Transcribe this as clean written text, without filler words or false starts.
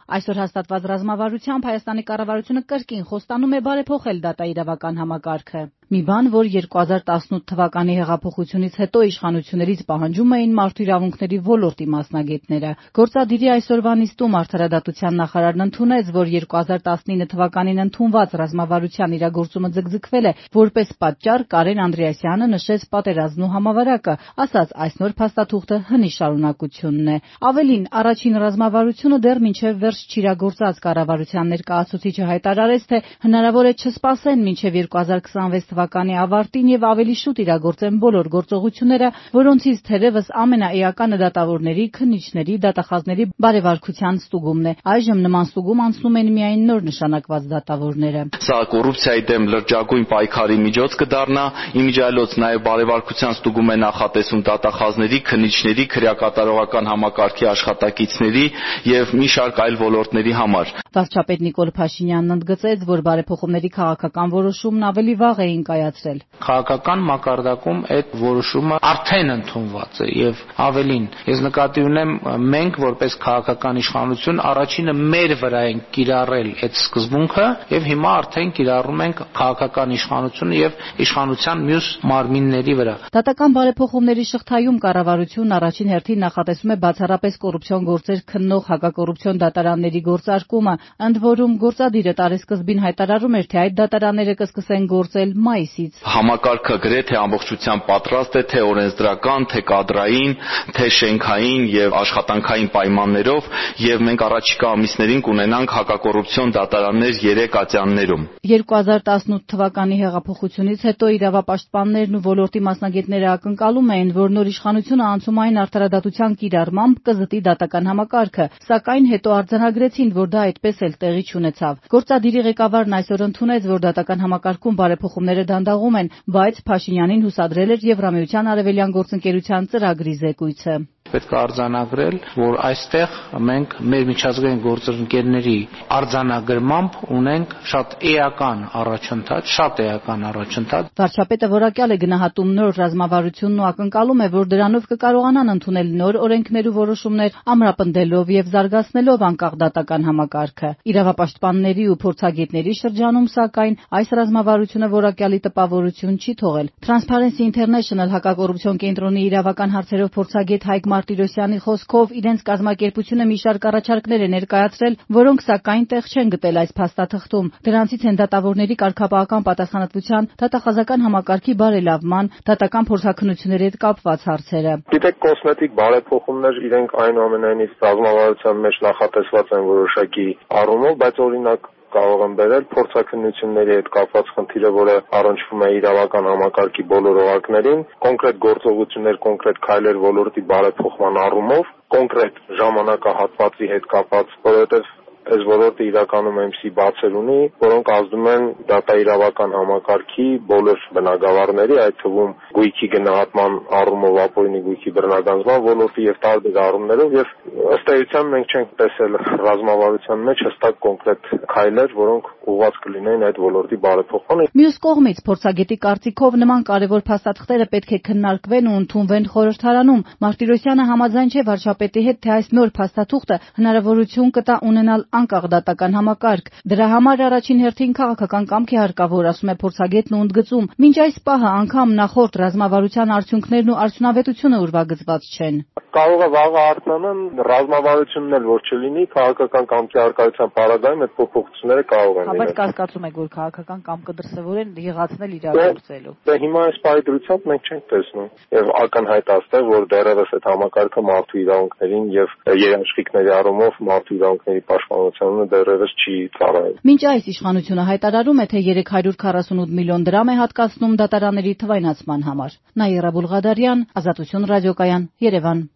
Այսօր հաստատված ռազմավարությամբ Հայաստանի կառավարությունը կրկին խոստանում է բարեփոխել դատաիրավական համակարգը։ Մի բան, որ 2018 թվականի հեղափոխությունից հետո իշխանություններից պահանջում էին մարդու իրավունքների ոլորտի մասնագետները։ Գործադիրի այսօրվա նիստում Արդարադատության նախարարն ընդունեց, որ 2019 թվականին ընդունված ռազմավարության իրագործումը ձգձգվել է, որպես պատճառ Կարեն Անդրեասյանը նշեց պատերազմն ու համավարակը, ասաց այս նոր փաստաթուղթը հնի շարունակությունն է։ Ավելին, առաջին ռազմավարությունը դեռ մինչև վերջ չիրագործած կառավարության ներկայացուցիչը հայտարարեց, թե հնարավոր է չսպասեն մինչև 2026 թվականի ավարտին եւ ավելի շուտ իրագործեն բոլոր գործողությունները, որոնցից թերևս ամենաէականը դատավորների, քննիչների, դատախազների բարեվարկության ստուգումն է։ Այժմ նման ստուգում անցնում են միայն նոր նշանակված դատավորները։ Սա կոռուպցիայի դեմ լրջագույն պայքարի միջոց կդառնա, իմիջիայլոց նաեւ բարեվարկության ստուգում է նախատեսում դատախազների, քննիչների, քրեակատարողական համակարգի աշխատակիցների եւ մի շարք այլ ոլորտների համար։ Վարչապետ Նիկոլ Փաշինյանն ընդգծեց, որ բարեփոխումների քաղաքական որոշումն ավելի վաղ էին կայացրել։ Քաղաքական մակարդակում այդ որոշումը արդեն ընդունված է եւ ավելին, ես նկատի ունեմ մենք որպես քաղաքական իշխանություն առաջինը մեր վրա ենք կիրառել այդ սկզբունքը եւ հիմա արդեն կիրառում ենք քաղաքական իշխանությունը եւ իշխանության մյուս մարմինների վրա։ Դատական բարեփոխումների շղթայում կառավարությունն առաջին հերթին նախատեսում է բացառապես կոռուպցիոն գործեր քննող հակակոռուպցիոն դատարանների գործարկումը, ընդ որում գործադիրը տարեսկզբին հայտարարում էր, թե այդ դատարանները կսկսեն գործել մայիսից։ Համակարգը գրեթե ամբողջությամբ պատրաստ է թե օրենսդրական, թե կադրային, թե շենքային եւ աշխատանքային պայմաններով եւ մենք առաջիկա ամիսներին կունենանք հակակոռուպցիոն դատարաններ 3 ատյաններում։ 2018 թվականի հեղափոխությունից հետո իրավապաշտպաններն ու ոլորտի մասնագետները ակնկալում էին, որ նոր իշխանությունը անցումային արդարադատության կիրառմամբ կզտի դատական համակարգը, սակայն հետո արձանագրեցին, որ դա այդպես էլ տեղի չունեցավ։ Գործադիրի ղեկավարն այսօր ընդունեց, որ դատական համակարգում բարեփոխումները դանդաղում են, բայց Փաշինյանին հուսադրել էր Եվրամիության արևելյան գործընկերության ծրագրի զեկույցը։ Պետք է արձանագրել, որ այստեղ մենք մեր միջազգային գործընկերների արձանագրմամբ ունենք շատ էական առաջընթաց։ Վարչապետը որակյալ է գնահատում նոր ռազմավարությունն ու ակնկալում է, որ դրանով կկարողանան ընդունել նոր օրենքներ ու որոշումներ, ամրապնդելով եւ զարգացնելով անկախ դատական համակարգը։ Իրավապաշտպանների ու փորձագետների շրջանում, սակայն, այս ռազմավարությունը որակյալի տպավորություն չի թողել։ Transparency International հակակոռուպցիոն կենտրոնի իրավական հարցերով փորձագետ Հայկ Մարտիրոսյանի խոսքով իրենց կազմակերպությունը մի շարք առաջարկներ է ներկայացրել, որոնք սակայն տեղ չեն գտել այս փաստաթղթում։ Դրանցից են դատավորների կարգապահական պատասխանատվության, դատախազական համակարգի բարելավման, դատական փորձաքննությունների հետ կապված հարցերը։ Գիտեք, կոսմետիկ բարեփոխումներ իրենք այնուամենայնիվ ռազմավարության մեջ նախատեսված են որոշակի առումով, բայց օրինակ կարող են բերել փորձաքննությունների հետ կապված խնդիրը, որը առնչվում է իրավական համակարգի բոլոր օղակներին, կոնկրետ գործողություններ, կոնկրետ քայլեր ոլորտի բարեփոխման առումով, կոնկրետ ժամանակահատվածի հետ կապված, որովհետև այս ոլորտը իրականում MC բացեր ունի, որոնք ազդում են դատաիրավական համակարգի բոլոր բնագավառների, այդ թվում գույքի գնահատման առումով, ապօրինի գույքի բռնագանձման ոլորտի եւ տարբեր առումներով, եւ ըստ էության մենք չենք տեսել ռազմավարության մեջ հստակ կոնկրետ քայլեր, որոնք ուղղված կլինեին այդ ոլորտի բարեփոխմանը։ Մյուս կողմից փորձագետի կարծիքով նման կարևոր փաստաթղթերը պետք է քննարկվեն ու ընդունվեն խորհրդարանում։ Մարտիրոսյանը համաձայն չէ վարչապետի հետ, թե այս նոր փաստաթուղթը հնարավորություն կտա ունենալ անկախ դատական համակարգ։ Դրա համար առաջին հերթին քաղաքական կամք է հարկավոր, ասում է փորձագետն ու ընդգծում, մինչ այս պահը անգամ նախորդ ռազմավարության արդյունքներն ու արդյունավետությունը ուրվագծված չեն։ Կարող է վաղը արձանան ռազմավարությունն էլ որ չլինի, քաղաքական կամքի առկայության պարագայում այդ փոփոխությունները կարող են լինել։ Բայց կասկածում եք, որ քաղաքական կամքը դրսևորեն եղածնել իրագործելու։ Դե հիմա այս պայդրությամբ մենք չենք տեսնում եւ ակնհայտ աստեղ, որ դեռևս այդ համակարգը մարդու իրավունքներին եւ երաշխիքների առումով մարդու իրավունքների պաշտպանությանը դեռևս չի ծառայել։ Մինչ այս իշխանությունը հայտարարում է, թե 348 միլիոն դրամ է հատկացնում դատարանների թվայնացման համար։ Նաիրա Բուլղադարյան, Ազատություն ռադիոկայան, Երևան։